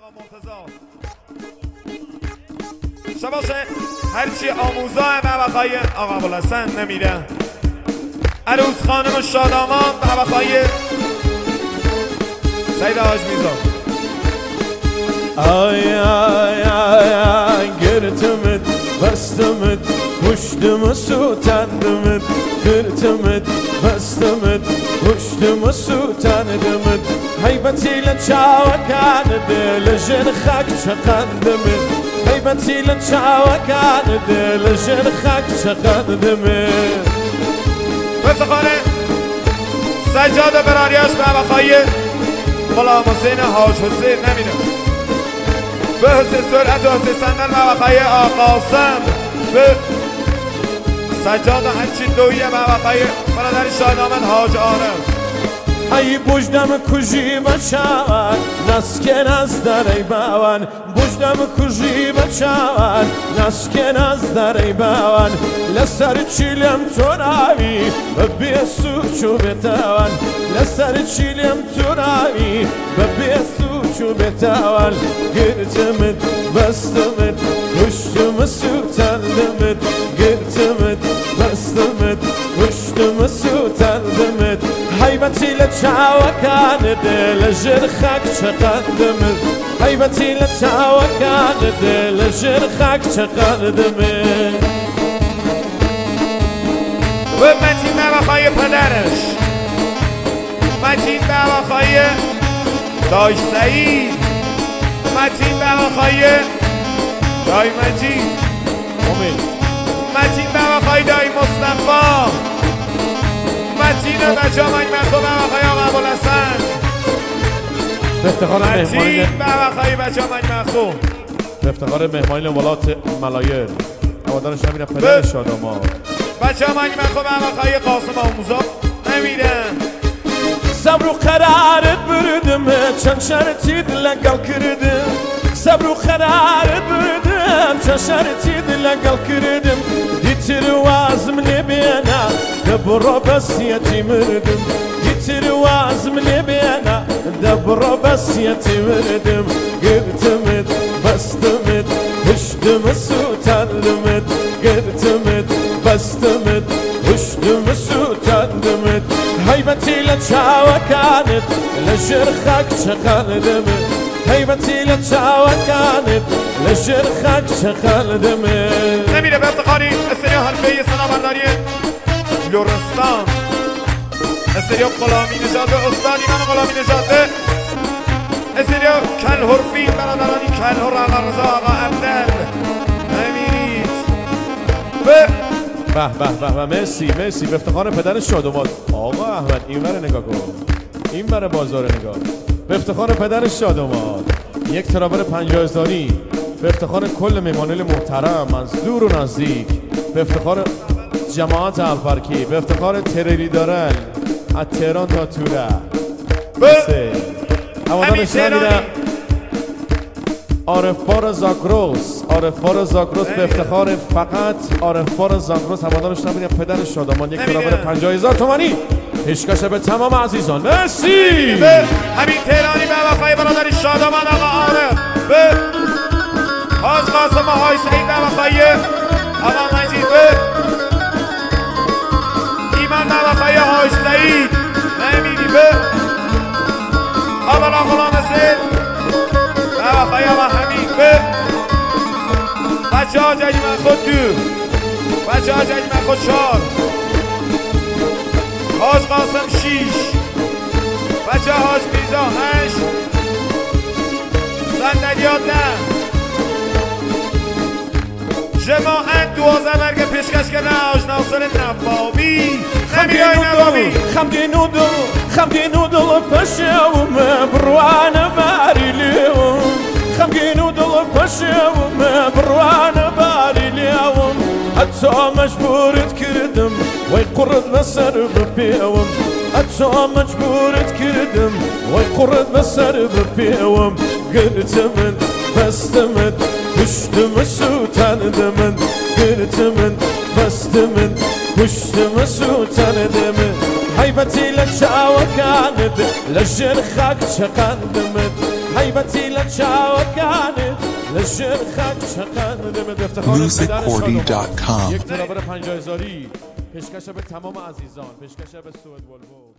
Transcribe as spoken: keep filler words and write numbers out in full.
شباشه هرچی آموزا و بخوای آقا ابوالحسن نمیره عروس خانم شادامان و بخوای سید حاج میزا آی آی آی آی گرتمت بستمت پشتم سوتندمت گرتمت بستمت پشتم سوتندمت حیبتی لچاوکان دل جن خاک چقندمت حیبتی لچاوکان دل جن خاک چقندمت بفتخانه سجاد براریاش به بخوای غلام حسین حاج حسین نمیره به حسین سرعت و حسین سندن و بخوای آقاسم به سجاد هرچی دویه و بخوای برادر شادامن حاج عارف ای بوجدم کجی بچاوان نسکن از دری باوان بوجدم کجی بچاوان نسکن از دری باوان لسر چیلم توناوی ببیسو چو بتاوان لسر چیلم توناوی ببیسو چو بتاوان گرتمت بستمت پشتم سوتندمت گرتمت بستمت پشتم سوتندمت حیبتی لچاوکان دل جر خاک چقندمت حیبتی لچاوکان دل جر خاک چقندمت و متین به بخوای پدرش متین به بخوای داش سعید متین به بخوای دای مجید متین به بخوای دای مصطفی متین بچه ها مجمع خوب به بخوای آقا ابوالحسن به افتخار متین مهمان به بخوای بچه ها مجمع خوب به افتخار مهمان ولات ملایر اوادانش نمیره پدر شادامان بچه ها مجمع خوب به بخوای قاسم آموزا نمیرن صبر و قرارت بردم چند شرطی دلگل کردم صبر و قرارت بردم چند شرطی دلگل کردم دیتر وازم نبینا دبرو بس یتیمردم دیتر وازم نبینا دبرو بس یتیمردم گرتمت بستمت پشتم سوتندمت گرتمت بستمت پشتم سوتندمت حیبتی لچاوکانت لجر خاک چقندمت حیبتی لچاوکانت لجر خاک چقندمت نمیره به افتخاری استریا حرفه سنابرداری لورستان استریا غلامی نژاد استاد ایمان غلامی نژاد استریا کل حرفین برادرانی کل حر آقا رضا آقا عبدل نمیرید به به به به به مرسی مرسی به افتخار پدر شادامان آقا احمد این ور نگاه کن این ور بازار نگاه به افتخار پدر شادامان یک ترابر پنجاه هزاری به افتخار کل مهمانان محترم از دور و نزدیک به افتخار جماعت الفرکی به افتخار تریلی دارن از تهران تا توره به اوادانش نمیرم عارفبار زاگرس عارفبار زاگرس به افتخار فقط عارفبار زاگرس هوادارش نمیرم پدر شادامان یک ترابر پنجاه هزار تومانی پیشکش به تمام عزیزان مرسی به همین تهرانی به وفای برادر شادامان آقا عارف به حاج قاسم و حاج سعید به وفای آقا مجید به ایمان به وفای حاج سعید نمیری به آقا غلام حسین به وفای آقا حمید به بچه ها ججمن خود دو بچه ها ججمن خود چار حاج قاسم شیش بچه حاج میزا هشت صندلیات ده جماعت دوازه برگه پیشکش کرده حاج ناصر نوابی نمیای نوابی خمگین و دل خمگین و دل پشم بروان باری لیوم خمگین و دل پشم بروان باری لیوم حتی مجبورت کردم وی قرد بسر بپیوم حتی مجبورت کردم وی قرد بسر بپیوم گرتمن بستمن پشتم سوتندمن گرتمن بستمن پشتم سوتندمن حیبتی لچاوکاند لجر خاک چقندمن هیبتی لچاوکانه لشر خک چقدر به افتخار پدر شادومان یک ترابر پنجاه هزاری پیشکش به تمام عزیزان، پیشکش به سوئد والوو.